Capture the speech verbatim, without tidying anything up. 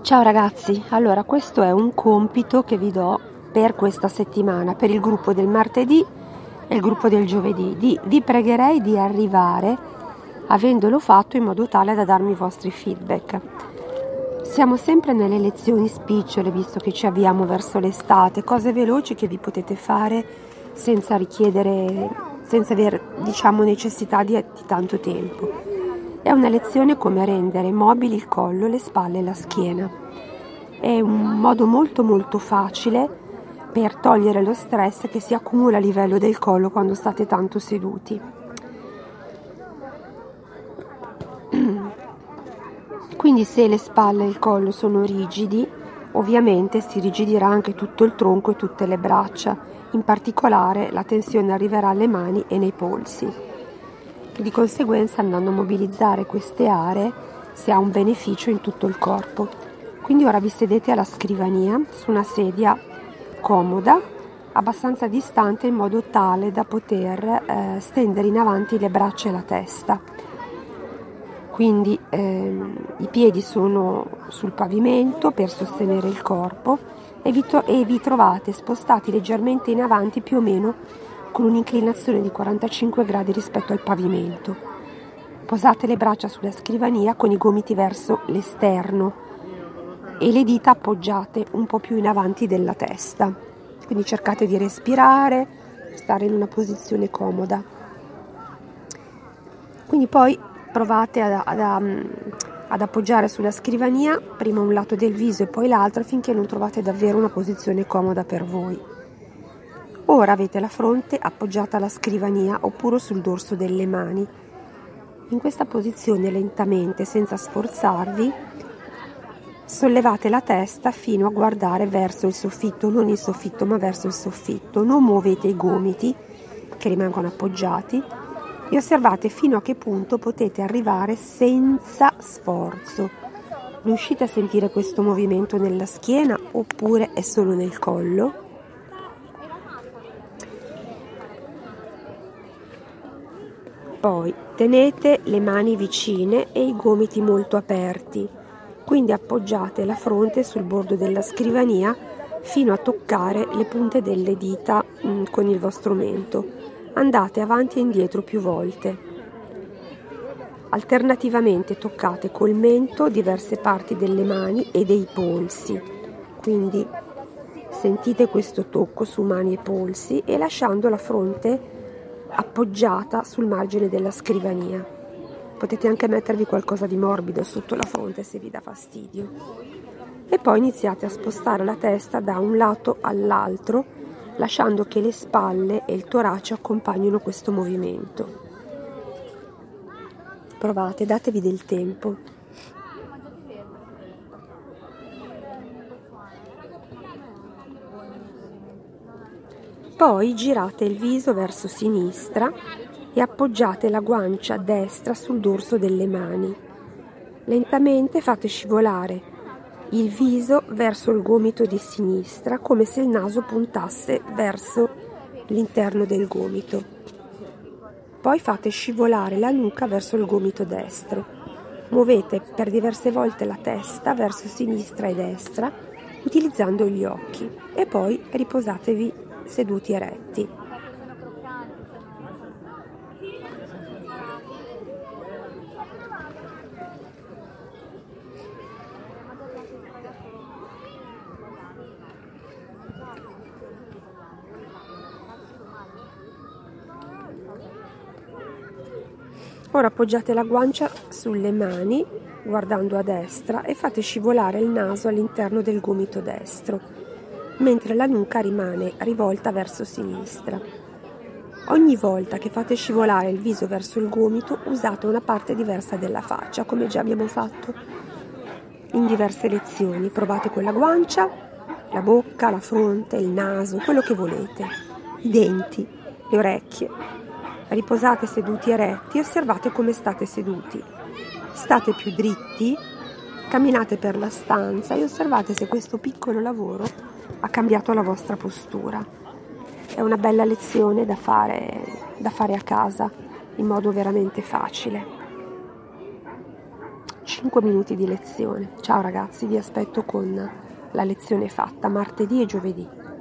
Ciao ragazzi, allora questo è un compito che vi do per questa settimana, per il gruppo del martedì e il gruppo del giovedì. Di, vi pregherei di arrivare avendolo fatto in modo tale da darmi i vostri feedback. Siamo sempre nelle lezioni spicciole, visto che ci avviamo verso l'estate, cose veloci che vi potete fare senza richiedere, senza aver, diciamo, necessità di, di tanto tempo. È una lezione come rendere mobili il collo, le spalle e la schiena. È un modo molto molto facile per togliere lo stress che si accumula a livello del collo quando state tanto seduti. Quindi se le spalle e il collo sono rigidi, ovviamente si rigidirà anche tutto il tronco e tutte le braccia. In particolare la tensione arriverà alle mani e nei polsi. Di conseguenza, andando a mobilizzare queste aree, si ha un beneficio in tutto il corpo. Quindi ora vi sedete alla scrivania su una sedia comoda, abbastanza distante in modo tale da poter eh, stendere in avanti le braccia e la testa. Quindi ehm, i piedi sono sul pavimento per sostenere il corpo e vi, to- e vi trovate spostati leggermente in avanti, più o meno con un'inclinazione di quarantacinque gradi rispetto al pavimento. Posate le braccia sulla scrivania con i gomiti verso l'esterno e le dita appoggiate un po' più in avanti della testa. Quindi cercate di respirare, stare in una posizione comoda. Quindi poi provate ad, ad, ad appoggiare sulla scrivania prima un lato del viso e poi l'altro finché non trovate davvero una posizione comoda per voi. Ora avete la fronte appoggiata alla scrivania oppure sul dorso delle mani. In questa posizione lentamente, senza sforzarvi, sollevate la testa fino a guardare verso il soffitto, non il soffitto ma verso il soffitto. Non muovete i gomiti che rimangono appoggiati e osservate fino a che punto potete arrivare senza sforzo. Riuscite a sentire questo movimento nella schiena oppure è solo nel collo? Poi tenete le mani vicine e i gomiti molto aperti, quindi appoggiate la fronte sul bordo della scrivania fino a toccare le punte delle dita mh, con il vostro mento. Andate avanti e indietro più volte. Alternativamente toccate col mento diverse parti delle mani e dei polsi, quindi sentite questo tocco su mani e polsi e lasciando la fronte appoggiata sul margine della scrivania. Potete anche mettervi qualcosa di morbido sotto la fronte se vi dà fastidio. E poi iniziate a spostare la testa da un lato all'altro, lasciando che le spalle e il torace accompagnino questo movimento. Provate, datevi del tempo. Poi girate il viso verso sinistra e appoggiate la guancia destra sul dorso delle mani. Lentamente fate scivolare il viso verso il gomito di sinistra, come se il naso puntasse verso l'interno del gomito. Poi fate scivolare la nuca verso il gomito destro. Muovete per diverse volte la testa verso sinistra e destra, utilizzando gli occhi, e poi riposatevi seduti eretti. Ora appoggiate la guancia sulle mani, guardando a destra, e fate scivolare il naso all'interno del gomito destro, mentre la nuca rimane rivolta verso sinistra. Ogni volta che fate scivolare il viso verso il gomito, usate una parte diversa della faccia, come già abbiamo fatto in diverse lezioni. Provate con la guancia, la bocca, la fronte, il naso, quello che volete, i denti, le orecchie. Riposate seduti eretti e osservate come state seduti. State più dritti, camminate per la stanza e osservate se questo piccolo lavoro ha cambiato la vostra postura. È una bella lezione da fare, da fare a casa in modo veramente facile. Ci cinque minuti di lezione. Ciao ragazzi, vi aspetto con la lezione fatta martedì e giovedì.